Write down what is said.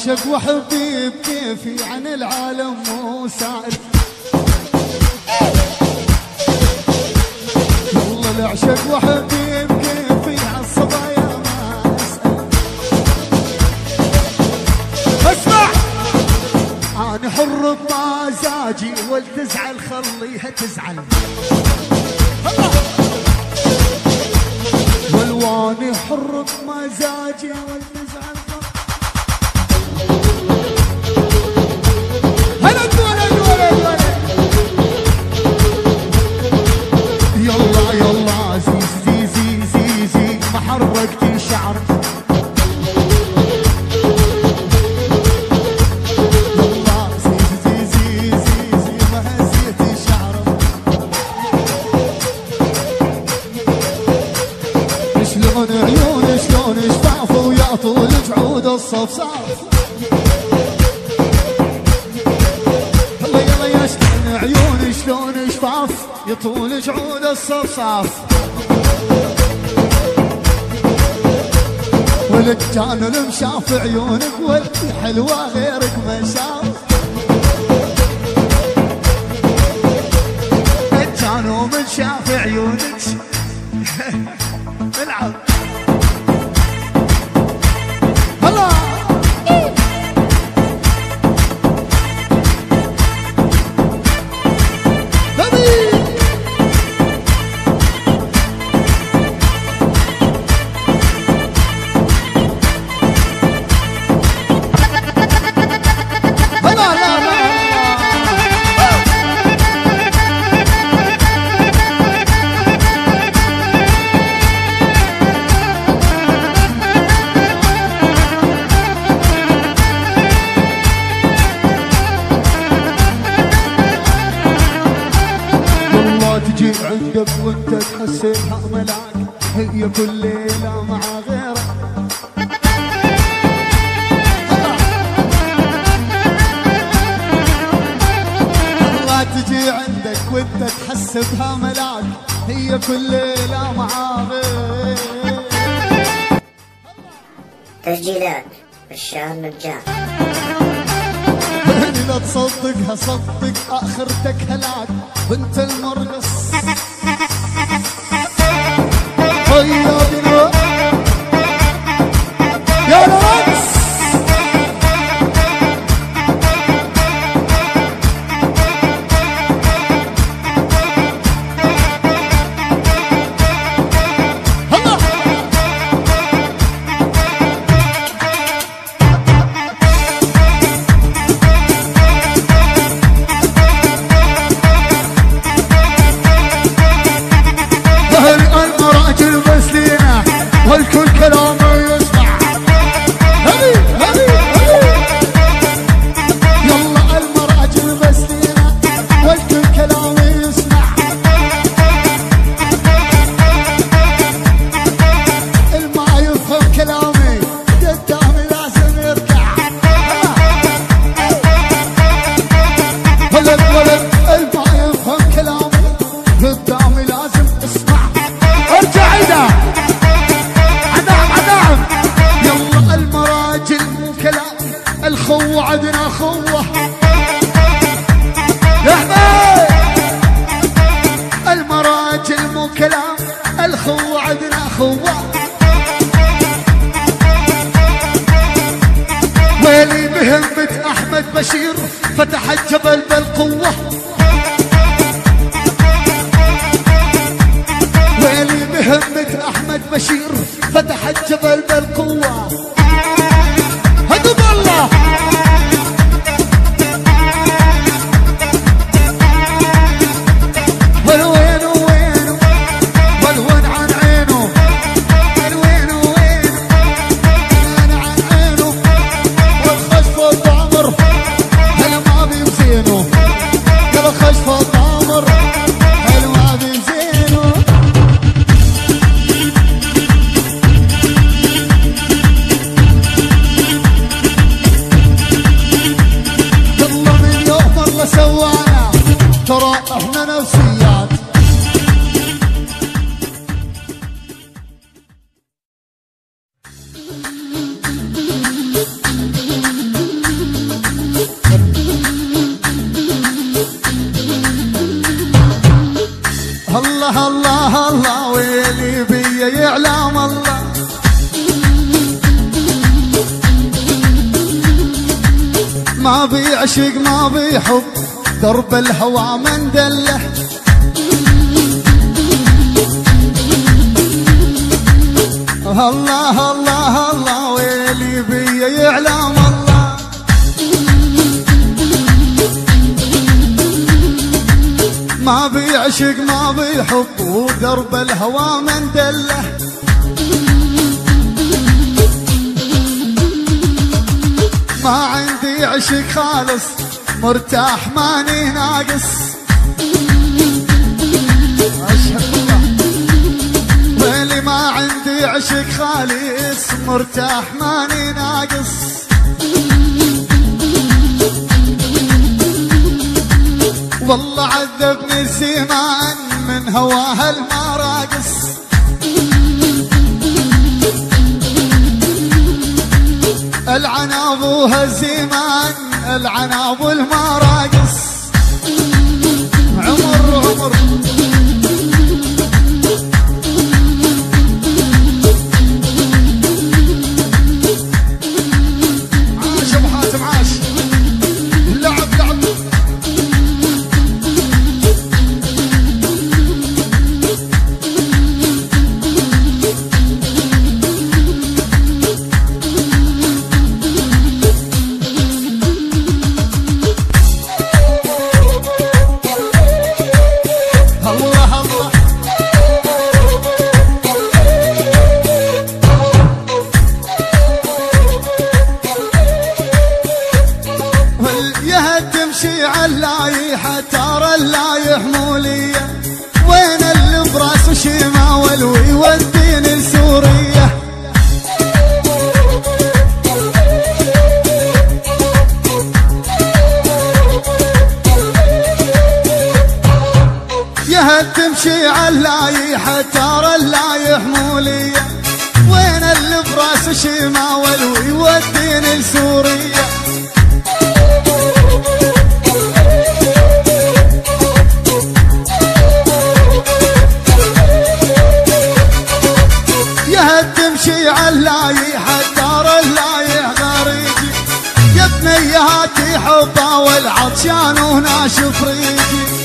العشق وحبيب كيفي عن العالم مو سائل. والله العشق وحبيب كيفي عالصبايا ما اسأل. اسمع انا حر بمزاجي والتزعل خليها تزعل. والواني حر بمزاجي والتزعل. يلا يلا زي زي زي زي ما حركتي شعر. يلا زي زي زي زي زي ما هزيتي شعر. شلون عيون شلون شفافوا يا طول جعود الصفصاف. يلا يلا يا شلون عيون شلون شفاف يطول جعود الصفصاف. والجان المشاف عيونك والحلوة غيرك ما شاف. الجان ومن شاف عيونك العب الله. تجي عندك وانت تحسبها ملاك هي كل ليلة مع غيرك. الله تجي عندك وانت تحسبها ملاك هي كل ليلة مع غيرك. تسجيلات الشهر مجان. لا تصدقها صدق اخرتك هلاك بنت المرقص. هيا بنا يا رقص. والكل كلامه يسمع. هبي هبي هبي يلا المراجل مسلينة والكل كلامه يسمع. الما يفهم كلامي قدامي لازم يركع. ولد ولد الما يفهم كلامي قدامي لازم اسمع. ارجع عيدا الخوة عدنا خوة يا حبايب. المراجل مو كلام الخوة عدنا خوة. ويلي بهمة أحمد بشير فتح الجبل بالقوة. ويلي بهمة أحمد بشير فتح الجبل بالقوة. هدوب الله والوين وينه والوين عن عينه. والوين وينه والوين عن عينه. والخشف الضامر هل ما بيزينه. يا الخشف الضامر هل ما بيزينه. ما بي عشق ما بي حب درب الهوى من دله. الله الله الله ويلي بي يعلم الله. ما بي عشق ما بي حب ودرب الهوى من دله. ما عندي عشق خالص مرتاح ماني ناقص. أشهد الله ويلي ما عندي عشق خالص مرتاح ماني ناقص. والله عذبني الزمان من هواها المراقص. العن ابوها الزمان العن ابو المراقص. عمر عمر عاش ابو حاتم عاش. لعب لعب عاللايحة ترى اللايح مولية. وين اللي براس شماول ويوديني لسوريا. يا تمشي عاللايحة ترى اللايح مولية. وين اللي براس شماول ويوديني لسوريا. تمشي عاللايحة ترى اللايح غريجي. يا بني هاتي حبه والعطشان وناشف ريجي.